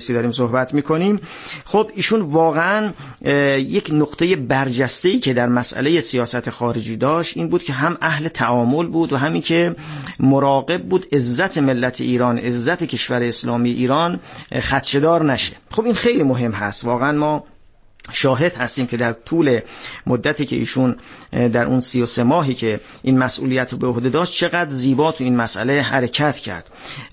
رئیسی داریم صحبت میکنیم. خب ایشون واقعا یک نقطه برجسته‌ای که در مسئله سیاست خارجی داشت این بود که هم اهل تعامل بود و همین که مراقب بود عزت ملت ایران، عزت کشور اسلامی ایران خدشه‌دار نشه. خب این خیلی مهم هست. واقعا ما شاهد هستیم که در طول مدتی که ایشون در اون 33 ماهی که این مسئولیت رو به عهده داشت چقدر زیبا تو این مسئله حرکت کرد،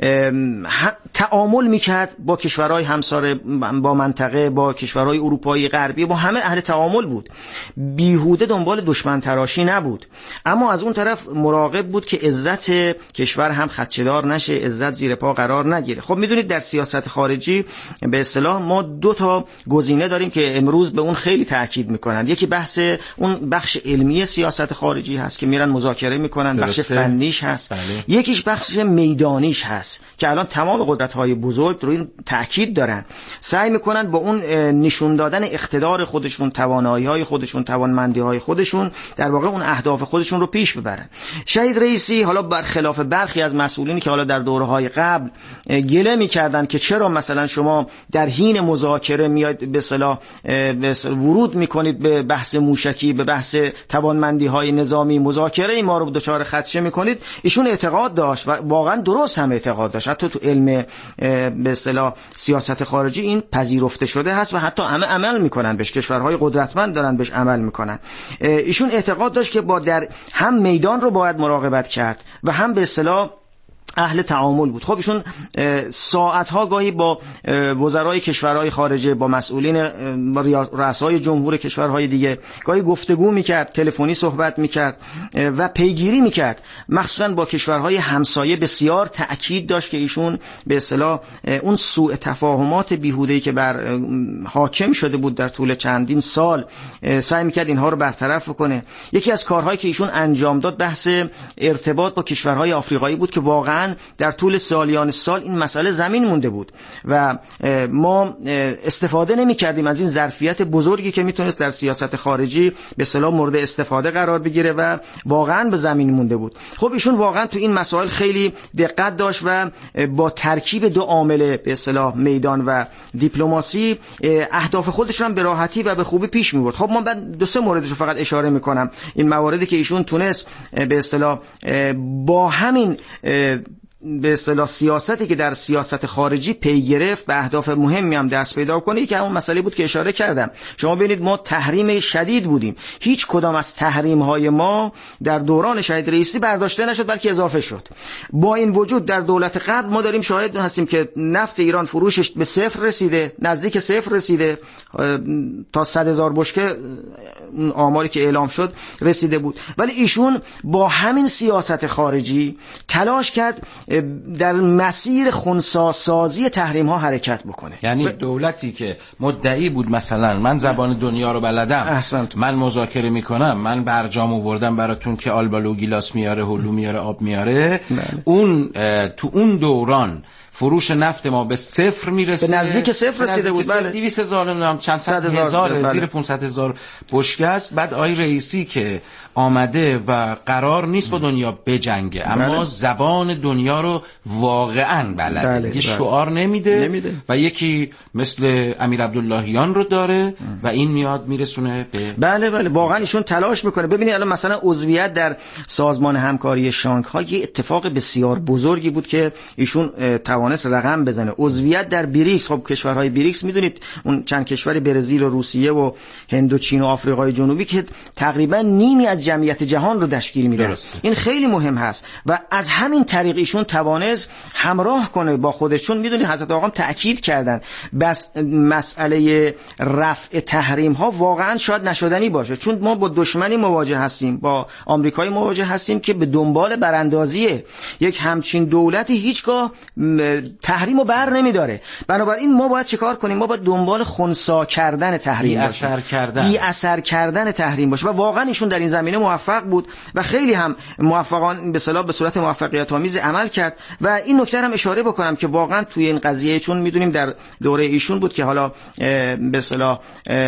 تعامل میکرد با کشورهای همسایه، با منطقه، با کشورهای اروپایی غربی، با همه اهل تعامل بود، بیهوده دنبال دشمن تراشی نبود، اما از اون طرف مراقب بود که عزت کشور هم خدشه‌دار نشه، عزت زیر پا قرار نگیره. خب میدونید در سیاست خارجی به اصطلاح ما 2 تا گزینه داریم که امروز به اون خیلی تاکید میکنن. یکی بحث اون بخش علمی سیاست خارجی هست که میرن مذاکره میکنن، بخش فنیش هست. بله. یکیش بخش میدانیش هست که الان تمام قدرت‌های بزرگ رو این تاکید دارن، سعی میکنن با اون نشون دادن اقتدار خودشون، توانایی‌های خودشون، توانمندی‌های خودشون در واقع اون اهداف خودشون رو پیش ببرن. شهید رئیسی حالا برخلاف برخی از مسئولینی که حالا در دوره‌های قبل گله میکردن که چرا مثلا شما در حین مذاکره میاید به اصطلاح ورود میکنید به بحث موشکی، به بحث توانمندی‌های نظامی، مذاکره ما رو دچار خدشه میکنید، ایشون اعتقاد داشت و واقعا درست هم اعتقاد داشت، حتی تو علم به اصطلاح سیاست خارجی این پذیرفته شده هست و حتی همه عمل میکنن بهش، کشورهای قدرتمند دارن بهش عمل میکنن. ایشون اعتقاد داشت که با در هم میدان رو باید مراقبت کرد و هم به اصطلاح اهل تعامل بود. خب ایشون ساعتها گاهی با وزرای کشورهای خارجه، با مسئولین، با رؤسای جمهور کشورهای دیگه گاهی گفتگو میکرد، تلفنی صحبت میکرد و پیگیری میکرد. مخصوصا با کشورهای همسایه بسیار تأکید داشت که ایشون به اصطلاح اون سوء تفاهمات بیهوده‌ای که بر حاکم شده بود در طول چندین سال سعی میکرد اینها رو برطرف کنه. یکی از کارهایی که ایشون انجام داد بحث ارتباط با کشورهای آفریقایی بود که واقعا در طول سالیان سال این مسئله زمین مونده بود و ما استفاده نمی کردیم از این ظرفیت بزرگی که میتونست در سیاست خارجی به اصطلاح مورد استفاده قرار بگیره و واقعا به زمین مونده بود. خب ایشون واقعا تو این مسائل خیلی دقت داشت و با ترکیب 2 عامل به اصطلاح میدان و دیپلماسی اهداف خودش رو هم به راحتی و به خوبی پیش میبرد. خب من بعد 2-3 موردش رو فقط اشاره میکنم، این مواردی که ایشون تونست به اصطلاح با همین به اصطلاح سیاستی که در سیاست خارجی پی گرفت به اهداف مهمی هم دست پیدا کنه، که همون مسئله بود که اشاره کردم. شما ببینید ما تحریم شدید بودیم، هیچ کدام از تحریم های ما در دوران شهید رئیسی برداشته نشد بلکه اضافه شد. با این وجود در دولت قبل ما داریم شاهد هستیم که نفت ایران فروشش به 0 رسیده، نزدیک 0 رسیده، تا 100,000 بشکه آماری که اعلام شد رسیده بود. ولی ایشون با همین سیاست خارجی تلاش کرد در مسیر خنثی‌سازی تحریم ها حرکت بکنه. یعنی دولتی که مدعی بود مثلا من زبان دنیا رو بلدم، احسنت، من مذاکره میکنم، من برجام آوردم براتون که آلبالو گیلاس میاره، هلو میاره، آب میاره، اون تو اون دوران فروش نفت ما به 0 میرسه، به نزدیک 0 رسیده بود. بله 200,000 نمیدونم چند صد هزار، زیر 500,000 بشکه است. بعد آقای رئیسی که آمده و قرار نیست با دنیا بجنگه، اما زبان دنیا رو واقعا بلده، دیگه شعار نمیده و یکی مثل امیر عبداللهیان رو داره و این میاد میرسونه به بله واقعا ایشون تلاش میکنه. ببینید الان مثلا عضویت در سازمان همکاری شانگهای یه اتفاق بسیار بزرگی بود که ایشون توانست رقم بزنه. عضویت در بریکس، خب کشورهای بریکس میدونید اون چند کشور برزیل و روسیه و هند و چین و آفریقای جنوبی که تقریبا نیمی از جمعیت جهان رو تشکیل میده، این خیلی مهم هست و از همین طریق ایشون توانست همراه کنه با خودشون. میدونید حضرت آقا تاکید کردن بس مسئله رفع تحریم ها واقعا شاید نشدنی باشه، چون ما با دشمنی مواجه هستیم، با آمریکایی مواجه هستیم که به دنبال براندازیه. یک همچین دولتی هیچگاه تحریمو بر نمیداره. بنابراین ما باید چیکار کنیم؟ ما باید دنبال خنثی کردن تحریم باشیم، بی اثر کردن تحریم باشه و واقعا ایشون در این زمینه موفق بود و خیلی هم موفقانه به اصطلاح به صورت موفقیت آمیز عمل کرد. و این نکته هم اشاره بکنم که واقعا توی این قضیه، چون میدونیم در دوره ایشون بود که حالا به اصطلاح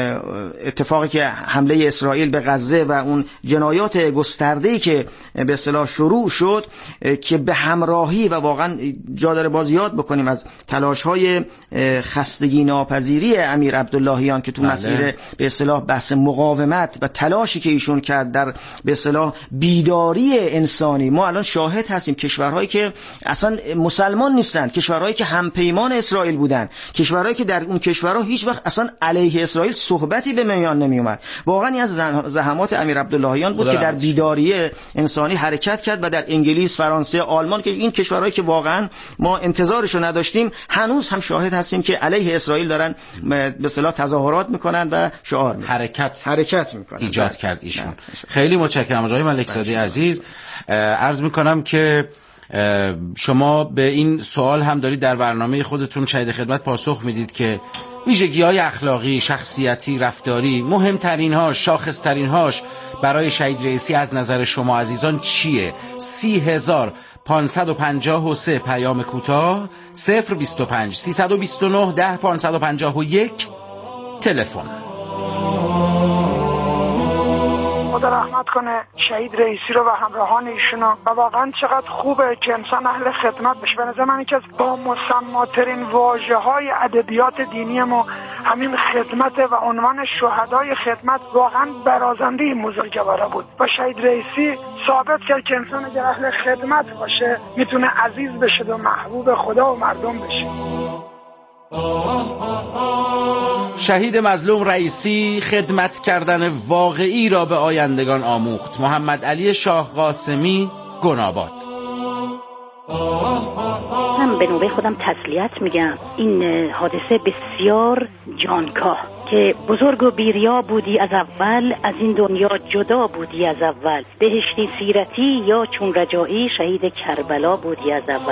اتفاقی که حمله اسرائیل به غزه و اون جنایات گسترده‌ای که به اصطلاح شروع شد که به همراهی و واقعا جا داره باز یاد بکنیم از تلاش‌های خستگی ناپذیری امیر عبداللهیان که تو مسیر به اصطلاح بحث مقاومت و تلاشی که ایشون کرد در به اصطلاح بیداری انسانی. ما الان شاهد هستیم کشورهایی که اصلا مسلمان نیستن، کشورهایی که همپیمان اسرائیل بودن، کشورهایی که در اون کشورها هیچ وقت اصلا علیه اسرائیل صحبتی به میان نمی اومد. واقعا این از زحمات امیر عبداللهیان بود که در بیداری انسانی حرکت کرد و در انگلیس، فرانسه، آلمان که این کشورهایی که واقعا ما انتظارش رو نداشتیم هنوز هم شاهد هستیم که علیه اسرائیل دارن به اصطلاح تظاهرات میکنن و شعار میکنن. حرکت میکنن. ایجاد کرد ایشون. خیلی متشکرم آقای ملکزاده عزیز. عرض میکنم که شما به این سوال هم دارید در برنامه خودتون شهید خدمت پاسخ میدید که ویژگی‌های اخلاقی، شخصیتی، رفتاری، مهمترین‌هاش، شاخص‌ترین‌هاش برای شهید رئیسی از نظر شما عزیزان چیه؟ 30553 پیام کوتاه 025 329 10 551 تلفن. خدا رحمت کنه شهید رئیسی رو و همراهان ایشونو و واقعا چقدر خوبه که انسان اهل خدمت بشه. به نظر من یکی از با مسماترین واژه‌های ادبیات دینی ما همین خدمت و عنوان شهدای خدمت واقعا برازنده این بزرگوارا بود و شهید رئیسی ثابت کرد که انسان اگر اهل خدمت باشه میتونه عزیز بشه و محبوب خدا و مردم بشه. شهید مظلوم رئیسی خدمت کردن واقعی را به آیندگان آموخت. محمد علی شاه قاسمی، گناباد. من به نوبه خودم تسلیت میگم. این حادثه بسیار جانکاه که بزرگ و بیریا بودی از اول، از این دنیا جدا بودی از اول، بهشتی سیرتی یا چون رجایی شهید کربلا بودی از اول.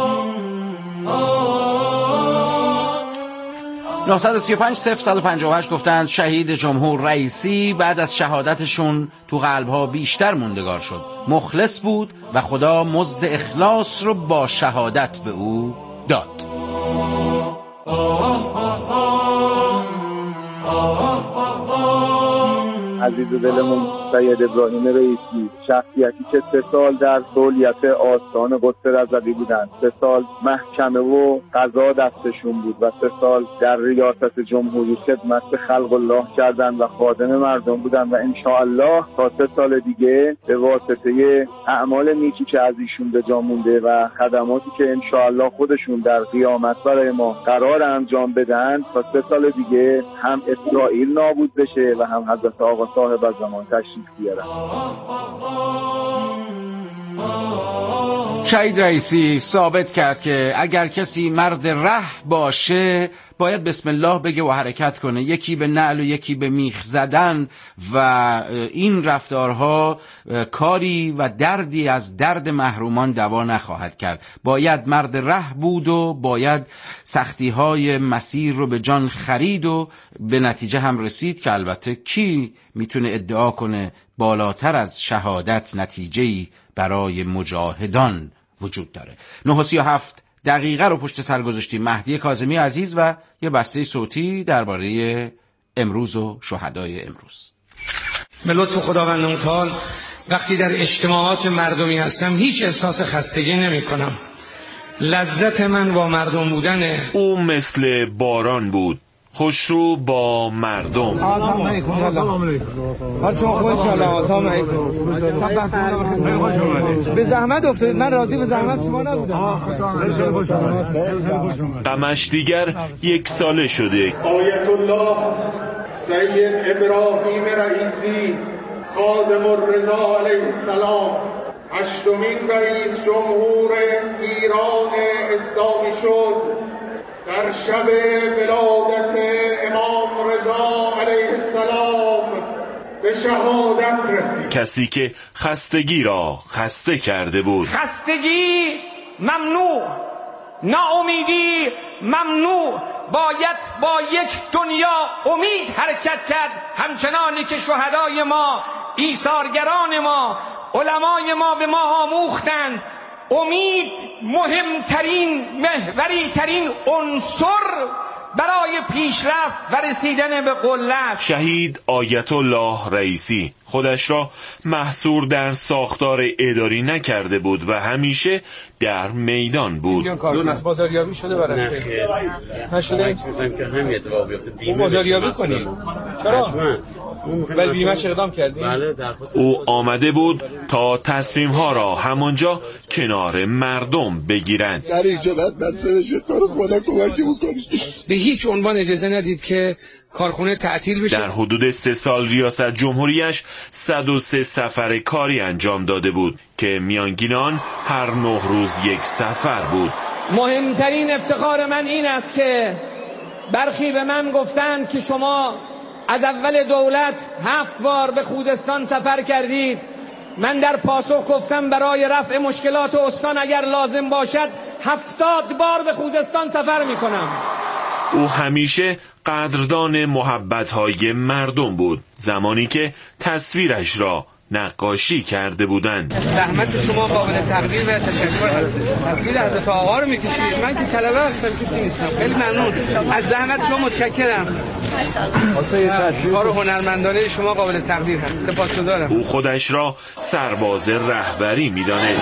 935-0158 گفتند شهید جمهور رئیسی بعد از شهادتشون تو قلبها بیشتر موندگار شد. مخلص بود و خدا مزد اخلاص رو با شهادت به او داد. عزیز دلمون سید ابراهیم رئیسی، شخصیتی که 3 سال در دولیت آستان قدس رضوی بودند، 3 سال محکمه و قضا دستشون بود و 3 سال در ریاست جمهوری خدمت به خلق الله کردن و خادم مردم بودن و انشاءالله تا 3 سال دیگه به واسطه اعمال نیکی که از ایشون به جا مونده و خدماتی که انشاءالله خودشون در قیامت برای ما قرار انجام بدن تا 3 سال دیگه هم اسرائیل نابود بشه و هم حضرت آقا صاحب الزمان تشریف بیارن. شهید رئیسی ثابت کرد که اگر کسی مرد ره باشه باید بسم الله بگه و حرکت کنه، یکی به نعل و یکی به میخ زدن و این رفتارها کاری و دردی از درد محرومان دوا نخواهد کرد. باید مرد ره بود و باید سختی‌های مسیر رو به جان خرید و به نتیجه هم رسید که البته کی میتونه ادعا کنه بالاتر از شهادت نتیجه‌ای برای مجاهدان وجود داره. 9:37 رو پشت سر گذاشتیم. مهدی کاظمی عزیز و یه بسته صوتی درباره امروز و شهدای امروز. به لطف خداوند متعال وقتی در اجتماعات مردمی هستم هیچ احساس خستگی نمی کنم. لذت من با مردم بودنه. او مثل باران بود، خوشرو با مردم. سلام علیکم. سلام علیکم. حالتون خوبه؟ سلام علیکم. به زحمت افتادید، من راضی به زحمت شما نبودم. غمش دیگر 1 ساله شده. آیت الله سید ابراهیم رئیسی خادم الرضا علیه السلام 8مین رئیس جمهور ایران اسلامی شد. در شب ولادت امام رضا علیه السلام به شهادت رسید. کسی که خستگی را خسته کرده بود. خستگی ممنوع، ناامیدی ممنوع. باید با یک دنیا امید حرکت کرد، همچنانی که شهدای ما، ایثارگران ما، علمای ما به ما آموختند. امید مهمترین، محوریترین عنصر برای پیشرفت و رسیدن به قله است. شهید آیت الله رئیسی خودش را محصور در ساختار اداری نکرده بود و همیشه در میدان بود. بازاریابی شده براش نشده که همین اتفاق بیفته. بازاریابی کنید. چرا؟ ولی بیمه‌اش اقدام کردیم. او آمده بود تا تصمیم‌ها را همانجا کنار مردم بگیرند. در ایجادت بسته بشه تو رو خدا کمکی بکنید. به هیچ عنوان اجازه ندید که کارخونه تعطیل بشه. در حدود 3 سال ریاست جمهوریش 103 سفر کاری انجام داده بود که میانگین آن هر 9 روز یک سفر بود. مهمترین افتخار من این است که برخی به من گفتند که شما از اول دولت 7 بار به خوزستان سفر کردید. من در پاسخ گفتم برای رفع مشکلات استان اگر لازم باشد 70 بار به خوزستان سفر میکنم. او همیشه قدردان محبت‌های مردم بود، زمانی که تصویرش را نقاشی کرده بودند. زحمت شما قابل تقدیر و تشکر هست. تصویر حضرت آقا رو میکشید. من که طلبه هستم، کسی نیستم. خیلی ممنون از زحمت شما، متشکرم. کار هنرمندانه شما قابل تقدیر هست. سپاسگزارم. او خودش را سرباز رهبری می‌دانست.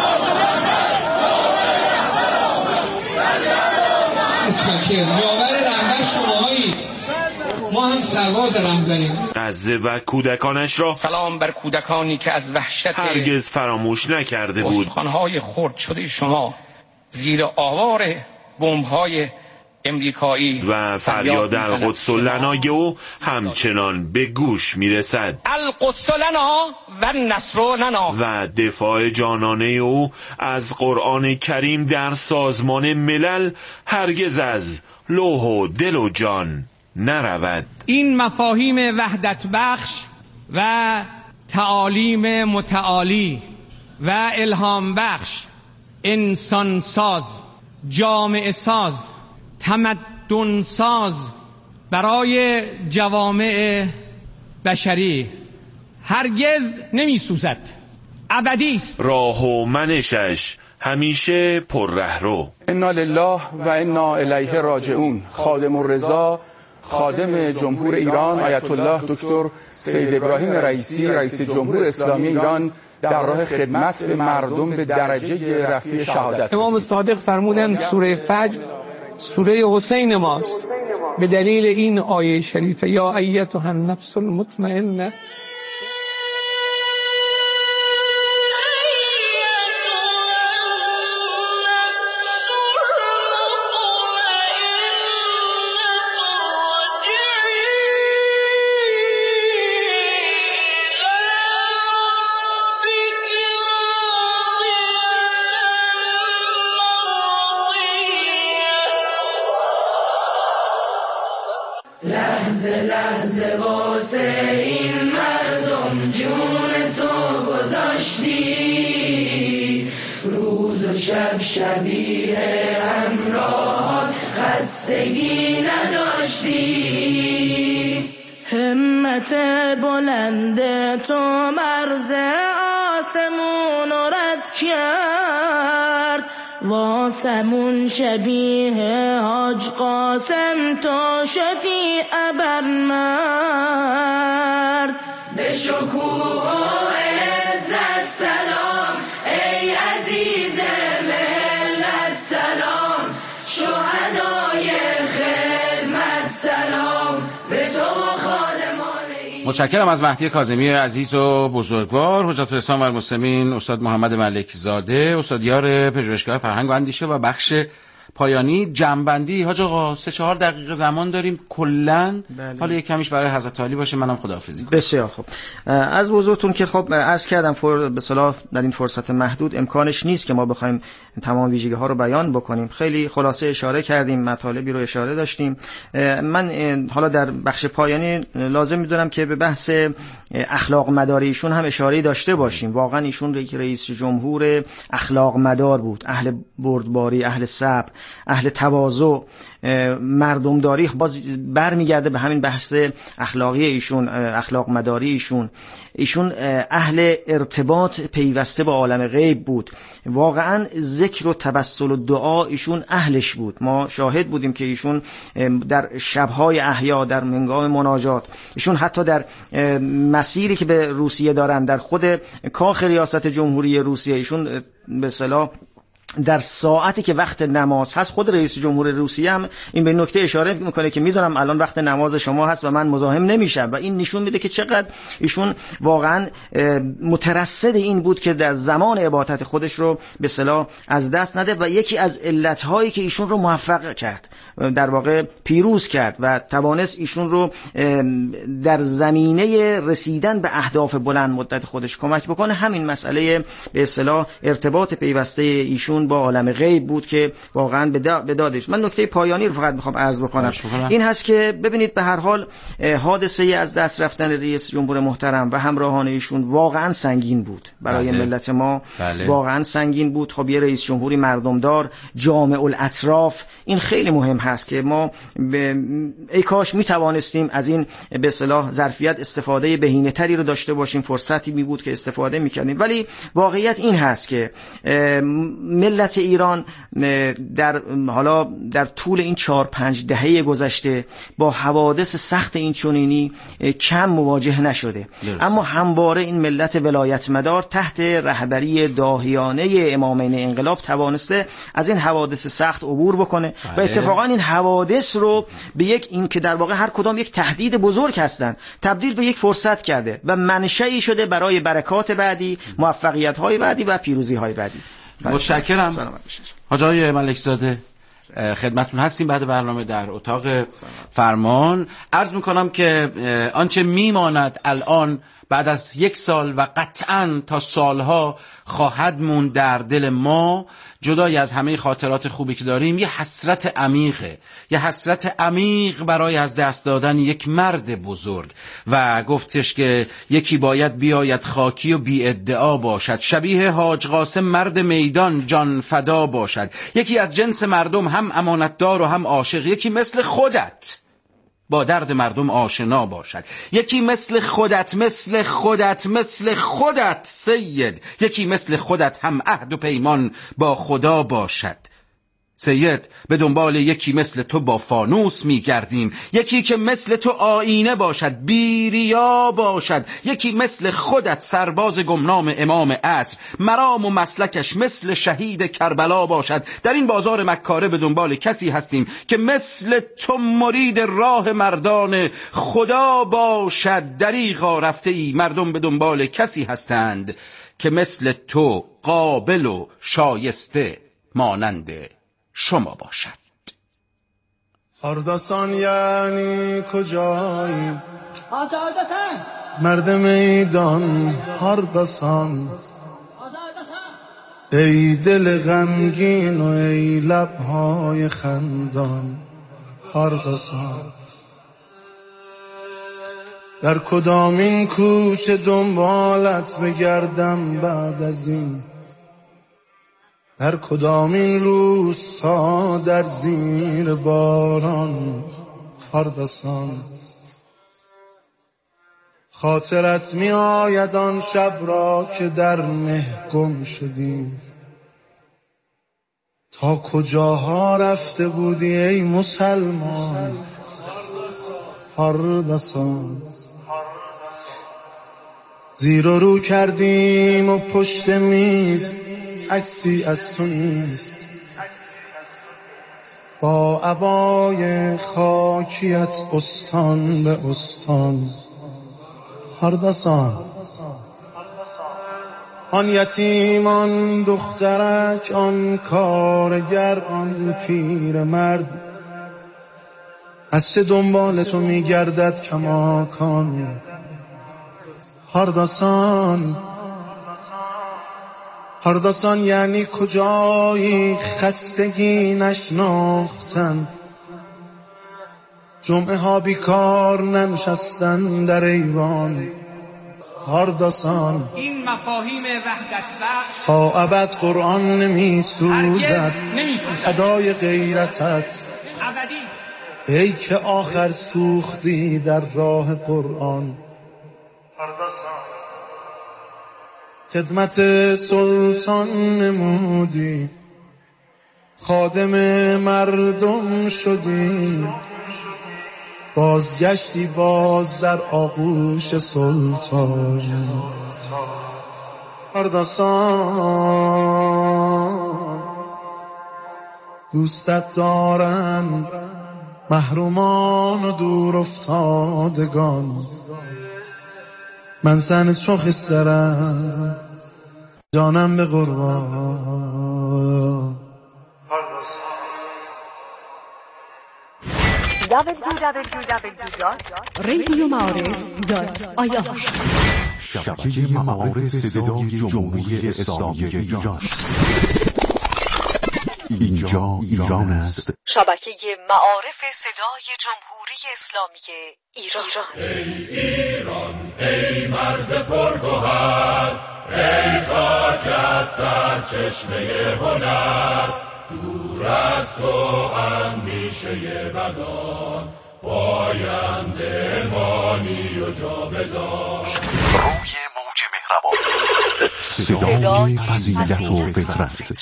متشکرم. یاور رهبر شماهایی، ما هم سرباز رهبریم. غزه و کودکانش را سلام بر کودکانی که از وحشت هرگز فراموش نکرده بود. استخوان‌های خرد شده شما زیر آوار بمب‌های امریکایی و فریاد القدس لنا او همچنان به گوش میرسد. القدس لنا و النصر لنا. و دفاع جانانه او از قرآن کریم در سازمان ملل هرگز از لوح و دل و جان نرود. این مفاهیم وحدت بخش و تعالیم متعالی و الهام بخش، انسان ساز، جامعه ساز، تمدن ساز برای جوامع بشری هرگز نمی سوزد، ابدی است. راه و منشش همیشه پر رهرو. انا لله و انا الیه راجعون. خادم الرضا خادم جمهور ایران آیت الله دکتر سید ابراهیم رئیسی، رئیس جمهور اسلامی ایران، در راه خدمت به مردم به درجه رفیع شهادت. امام صادق فرمودند سوره فجر سوره حسین ماست، به دلیل این آیه شریفه یا ایتها النفس المطمئنه. لحظه لحظه واسه این مردم جون تو گذاشتی، روز و شب شبیه همراهات خستگی نداشتی. همت بلند تو مرز آسمون رد کرد، واسمون شبیه حاج قاسم تو شدی ابرمرد. به شکوه و عزت سلام ای عزیز ملت سلام، شهدای خدمت سلام به تو و خادمان. متشکرم از مهدی کاظمی عزیز و بزرگوار. حجت الاسلام و المسلمین استاد محمد ملکی زاده، استادیار پژوهشگاه فرهنگ و اندیشه. و بخش پایانی جنبندی. حاج آقا 3-4 دقیقه زمان داریم کلاً. حالا یک کمیش برای حضرت علی باشه، منم خداحافظی کنم. بسیار خوب. از بزرگتون که خب عرض کردم به اصطلاح در این فرصت محدود امکانش نیست که ما بخوایم تمام ویژگی ها رو بیان بکنیم. خیلی خلاصه اشاره کردیم، مطالبی رو اشاره داشتیم. من حالا در بخش پایانی لازم می‌دونم که به بحث اخلاق مداری ایشون هم اشاره داشته باشیم. واقعا ایشون رئیس جمهور اخلاق مدار بود، اهل بردباری، اهل صبر. اهل تواضع، مردمداری، باز برمیگرده به همین بحث اخلاقی ایشون، اخلاق مداری ایشون اهل ارتباط پیوسته با عالم غیب بود. واقعا ذکر و توسل و دعا ایشون اهلش بود. ما شاهد بودیم که ایشون در شبهای احیا، در هنگام مناجات، ایشون حتی در مسیری که به روسیه دارن، در خود کاخ ریاست جمهوری روسیه، ایشون به اصطلاح در ساعتی که وقت نماز هست، خود رئیس جمهور روسیه هم این به نکته اشاره میکنه که میدونم الان وقت نماز شما هست و من مزاحم نمیشم، و این نشون میده که چقدر ایشون واقعا مترصد این بود که در زمان عبادت خودش رو به اصطلاح از دست نده. و یکی از علتهایی که ایشون رو موفق کرد، در واقع پیروز کرد و توانست ایشون رو در زمینه رسیدن به اهداف بلند مدت خودش کمک بکنه، همین مسئله به اصطلاح ارتباط پیوسته ایشون با عالم غیب بود که واقعا به دادش. من نکته پایانی رو فقط میخوام عرض بکنم، این هست که ببینید به هر حال حادثه از دست رفتن رئیس جمهور محترم و همراهان ایشون واقعا سنگین بود برای ملت ما. واقعا سنگین بود. خب یه رئیس جمهوری مردمدار، جامع الاطراف، این خیلی مهم هست که ما ای کاش میتوانستیم از این به اصطلاح ظرفیت استفاده بهینه‌تری رو داشته باشیم، فرصتی می بود که استفاده میکردیم. ولی واقعیت این هست که ملت ایران در طول این 4-5 دهه گذشته با حوادث سخت این چنینی کم مواجه نشده، اما همواره این ملت ولایت مدار تحت رهبری داهیانه امامین انقلاب توانسته از این حوادث سخت عبور بکنه و اتفاقا این حوادث رو به این که در واقع هر کدام یک تهدید بزرگ هستن تبدیل به یک فرصت کرده و منشأی شده برای برکات بعدی، موفقیت‌های بعدی و پیروزی‌های بعدی. متشکرم. حاج آقای ملکزاده خدمتون هستیم بعد برنامه در اتاق فرمان. عرض میکنم که آنچه میماند الان بعد از 1 سال و قطعاً تا سالها خواهد موند در دل ما، جدای از همه خاطرات خوبی که داریم، یه حسرت عمیقه، یه حسرت عمیق برای از دست دادن یک مرد بزرگ. و گفتش که یکی باید بیاید خاکی و بی ادعا باشد، شبیه حاج قاسم مرد میدان جان فدا باشد، یکی از جنس مردم هم امانتدار و هم عاشق، یکی مثل خودت با درد مردم آشنا باشد، یکی مثل خودت سید، یکی مثل خودت هم عهد و پیمان با خدا باشد. سید به دنبال یکی مثل تو با فانوس میگردیم، یکی که مثل تو آینه باشد، بیریا باشد، یکی مثل خودت سرباز گمنام امام عصر، مرام و مسلکش مثل شهید کربلا باشد. در این بازار مکاره به دنبال کسی هستیم که مثل تو مرید راه مردان خدا باشد. دریغا رفته ای مردم به دنبال کسی هستند که مثل تو قابل و شایسته مانند شما باشد. اردسان یعنی کجایی؟ مرد میدان اردسان، ای دل غمگین و ای لبهای خندان اردسان. در کدامین کوچه دنبالت بگردم بعد از این، در کدامین روستا در زیر باران اردسان. خاطرت می آید آن شب را که در مه گم شدیم، تا کجاها رفته بودی ای مسلمان اردسان. زیر و رو کردیم و پشت میز عکسی از تو نیست، با عبای خاکیت استان به استان اردسان. آن یتیم، آن دخترک، آن کارگر، آن پیر مرد، از چه دنبال تو میگردد کماکان اردسان. اردسان یعنی کجایی خستگی نشناختن، جمعه ها بیکار ننشستن در ایوان هارداسان این مفاهیم وحدت بخش تا ابد قرآن نمی سوزد ادای غیرتت ابدی. ای که آخر سوختی در راه قرآن. خدمت سلطان نمودی خادم مردم شدی بازگشتی باز در آغوش سلطان. اردسان دوستت دارند محرومان و دور افتادگان، من زن چو خسرم جانم به قربان. www.radioma'arif.ir شبکه معارف صدای جمهوری اسلامی ایران. اینجا ایران است. شبکه معارف صدای جمهوری اسلامی ایران. ای ایران ای مرز پرگوهر، ای خاکت سرچشمه هنر، دور از تو اندیشه بدان، پاینده مانی و جاودان. روی موج مهربانی صدای فضیلت و فطرت.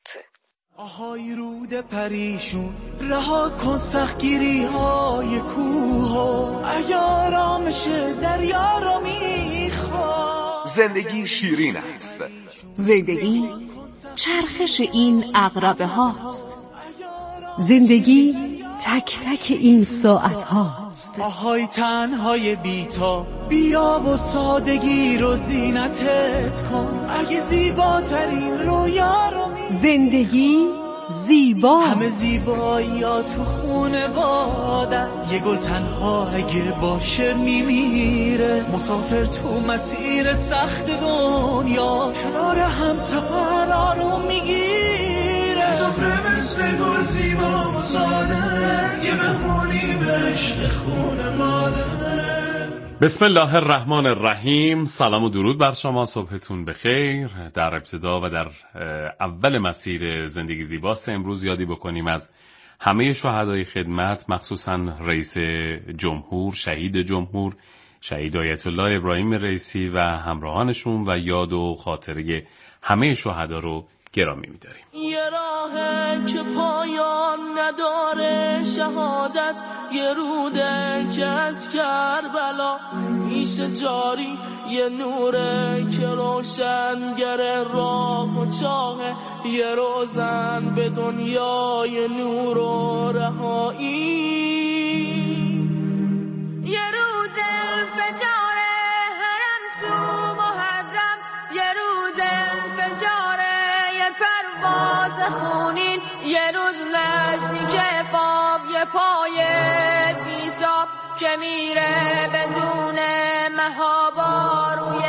آهای رود پریشون رها کن سختگیری های کوه، اگه آرامش دریا رو میخواد. زندگی شیرین است، زندگی چرخش این عقربه هاست، زندگی تک تک این ساعت هاست. آهای تنهای بیتا بیا و سادگی رو زینتت کن، اگه زیباترین رویا رو زندگی زیبا، همه زیبایی ها تو خونه بادت، یه گل تنها اگه باشه میمیره، مسافر تو مسیر سخت دنیا کنار هم سفر آروم میگیره، سفره مثل گل زیبا و ساده، یه مهمونی به عشق خونه ماده. بسم الله الرحمن الرحیم. سلام و درود بر شما، صبحتون بخیر. در ابتدا و در اول مسیر زندگی زیباست امروز یادی بکنیم از همه شهدای خدمت، مخصوصا رئیس جمهور، شهید جمهور، شهید آیت الله ابراهیم رئیسی و همراهانشون، و یاد و خاطره همه شهدا رو گرامی می‌داریم. یه راهه که پایان نداره شهادت، یه روده که از کربلا میشه جاری، یه نوره که روشنگر راه و چاهه، یه روزن به دنیای نور و رهایی، یه روز انفجار حرم تو محرم، یه روز انفجار پرواز خونین، یه روز نزدیک فام، یه پای بیتاب که میره بدون مهابا روی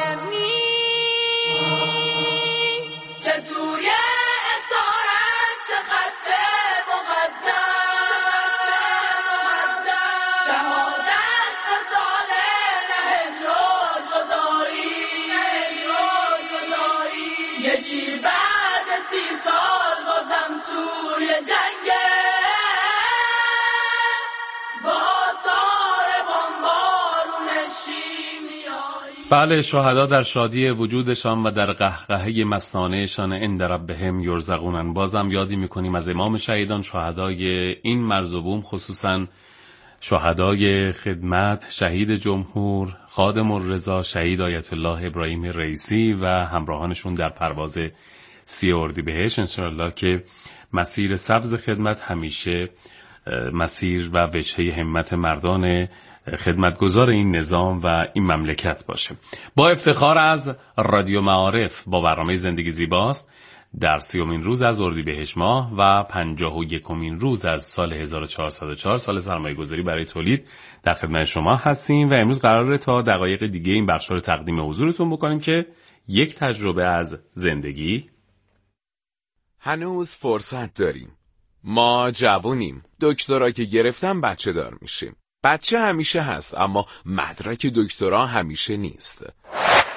چه توی اسارت، چه خط مقدم، شهادت به سال هجر و جدایی، یکی بعد 30 سال بازم توی جنگه، با آثار بمبارون شیمیایی. بله، شهدا در شادی وجودشان و در قهقهه مستانهشان عند ربهم یرزقون. بازم یادی میکنیم از امام شهیدان، شهدای این مرز و بوم، خصوصا شهدای خدمت، شهید جمهور، خادم الرضا، شهید آیت الله ابراهیم رئیسی و همراهانشون در پرواز 30 اردیبهشت. انشاءالله که مسیر سبز خدمت همیشه مسیر و وجهه همت مردان خدمتگزار این نظام و این مملکت باشه. با افتخار از رادیو معارف با برنامه زندگی زیباست در 30مین روز از اردیبهشت ماه و 51مین روز از سال 1404 سال سرمایه گذاری برای تولید در خدمت شما هستیم و امروز قراره تا دقایق دیگه این بخش رو تقدیم حضورتون بکنیم که یک تجربه از زندگی. هنوز فرصت داریم، ما جوونیم، دکترا که گرفتم بچه دار میشیم. بچه همیشه هست اما مدرک دکترا همیشه نیست.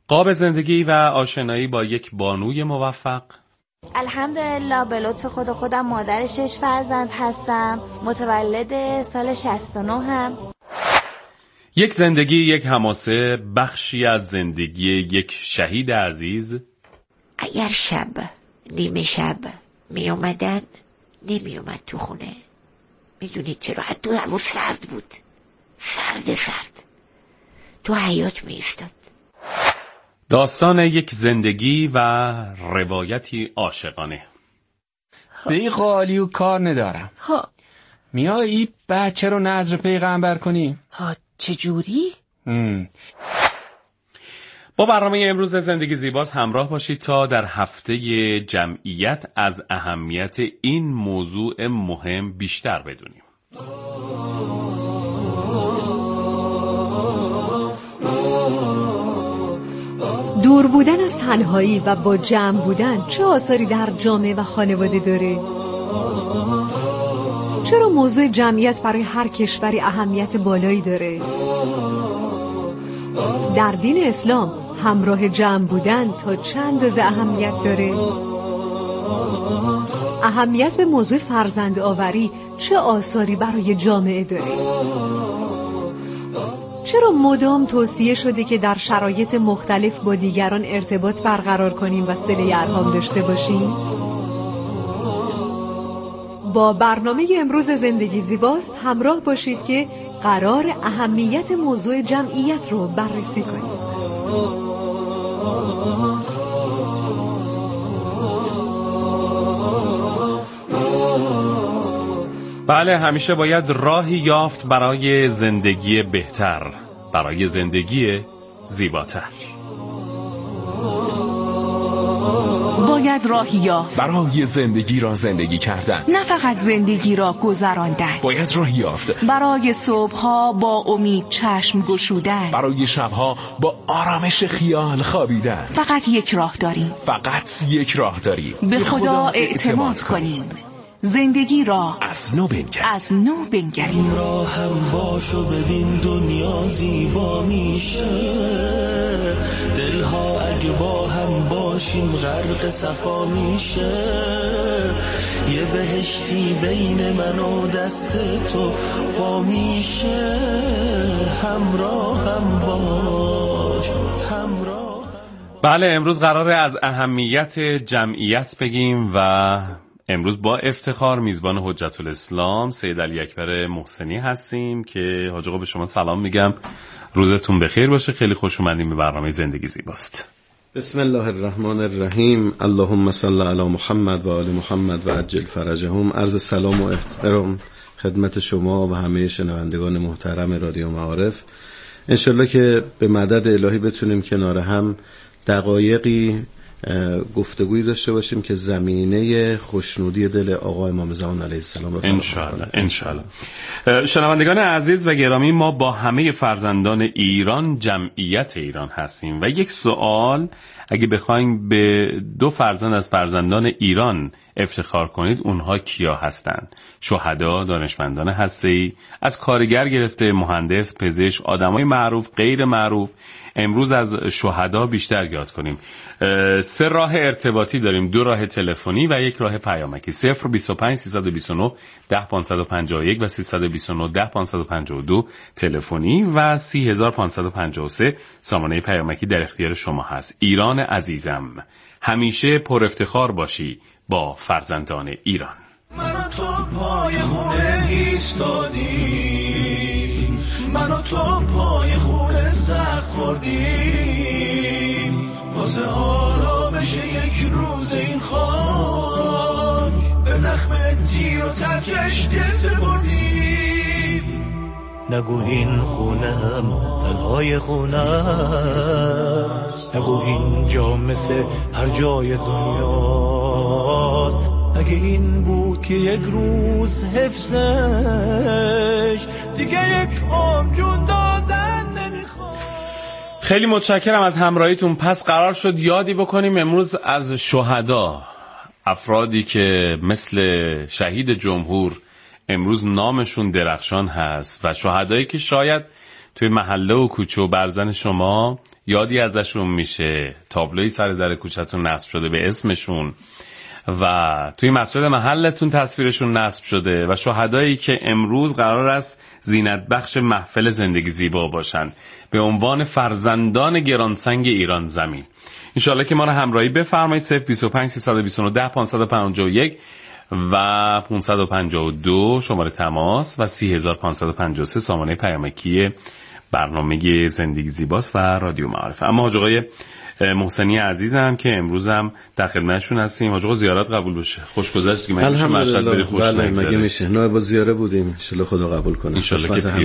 قاب زندگی و آشنایی با یک بانوی موفق. الحمدلله به لطف خودم مادر 6 فرزند هستم، متولد سال 69 هم. یک زندگی، یک حماسه، بخشی از زندگی یک شهید عزیز. اگر شب نیمه شب می اومدن نمی اومد تو خونه. میدونید چرا؟ حتی هوا سرد بود، سرد تو حیاط می ایستاد. داستان یک زندگی و روایتی عاشقانه. به این قالی و کار ندارم. میایی بچه رو نذر پیغمبر کنی؟ چجوری؟ با برنامه امروز زندگی زیباست همراه باشید تا در هفته جمعیت از اهمیت این موضوع مهم بیشتر بدونیم. دور بودن از تنهایی و با جمع بودن چه آثاری در جامعه و خانواده داره؟ چرا موضوع جمعیت برای هر کشوری اهمیت بالایی داره؟ در دین اسلام همراه جمع بودن تا چند اندازه اهمیت داره؟ اهمیت به موضوع فرزند آوری چه آثاری برای جامعه داره؟ چرا مدام توصیه شده که در شرایط مختلف با دیگران ارتباط برقرار کنیم و صله ارحام داشته باشیم؟ با برنامه امروز زندگی زیباست همراه باشید که قرار اهمیت موضوع جمعیت رو بررسی کنیم. بله، همیشه باید راهی یافت برای زندگی بهتر، برای زندگی زیباتر. باید راهی یافت برای زندگی را زندگی کردن، نه فقط زندگی را گذراندن. باید راهی یافت برای صبحها با امید چشم گشودن، برای شبها با آرامش خیال خوابیدن. فقط یک راه داریم، فقط یک راه داریم. به خدا اعتماد کنیم. زندگی را از نو بنگریم. این راه هم باش و ببین دنیا زیبا میشه. دلها اگه با هم باشیم غرق صفا میشه. یه بهشتی بین من و دست تو پا میشه. همراه هم باش، همراه. بله، امروز قراره از اهمیت جمعیت بگیم و امروز با افتخار میزبان حجت الاسلام سید علی اکبر محسنی هستیم که حاج آقا به شما سلام میگم، روزتون بخیر باشه. خیلی خوش اومدیم به برنامه زندگی زیباست. بسم الله الرحمن الرحیم. اللهم صل علی محمد و آل محمد و عجل فرجهم. عرض سلام و احترام خدمت شما و همه شنوندگان محترم رادیو معارف. انشالله که به مدد الهی بتونیم کنار هم دقایقی گفتگویی داشته باشیم که زمینه خوشنودی دل آقا امام زمان علیه السلام رو انشالله. شنوندگان عزیز و گرامی، ما با همه فرزندان ایران جمعیت ایران هستیم و یک سوال، اگه بخوایم به 2 فرزند از فرزندان ایران افتخار کنید، اونها کیا هستند؟ شهدا، دانشمندان هسته‌ای، از کارگر گرفته مهندس، پزشک، آدمای معروف، غیر معروف. امروز از شهدا بیشتر یاد کنیم. 3 راه ارتباطی داریم، 2 راه تلفنی و 1 راه پیامکی. 025 329 10551 و 329 10552 تلفنی و 30553 سامانه پیامکی در اختیار شما هست. ایران عزیزم، همیشه پر افتخار باشی با فرزندان ایران. من و تو پای خونه ایستادیم، من و تو پای خونه سخت خوردیم، واسه آرامش یک روز این خاک به زخم تیر و ترکش دل سپردیم. نگو این خونه هم تنهای خونه است، نگو اینجا مثل هر جای دنیاست. اگه این بود که یک روز حفظش دیگه یک عمر جون دادن نمیخواد. خیلی متشکرم از همراهیتون. پس قرار شد یادی بکنیم امروز از شهدا، افرادی که مثل شهید جمهور امروز نامشون درخشان هست و شهدایی که شاید توی محله و کوچه و برزن شما یادی ازشون میشه، تابلوی سر در کوچه‌تون نصب شده به اسمشون و توی مسجد محلتون تصویرشون نصب شده و شهدایی که امروز قرار است زینت بخش محفل زندگی زیبا باشن به عنوان فرزندان گرانسنگ ایران زمین. انشالله که ما رو همراهی بفرمایید. 025 329 551 و 552 شماره تماس و 30553 سامانه پیامکی برنامه زندگی زیباست و رادیو معارف. اما حاج آقای محسنی عزیزم که امروز هم در خدمتشون هستیم. حاج آقا زیارت قبول بشه. خوش گذشت که من میشه مشهد بری خوش نگذره. مگه میشه؟ نه با زیاره بودیم. ان شاء الله خدا قبول کنه. ان شاء الله که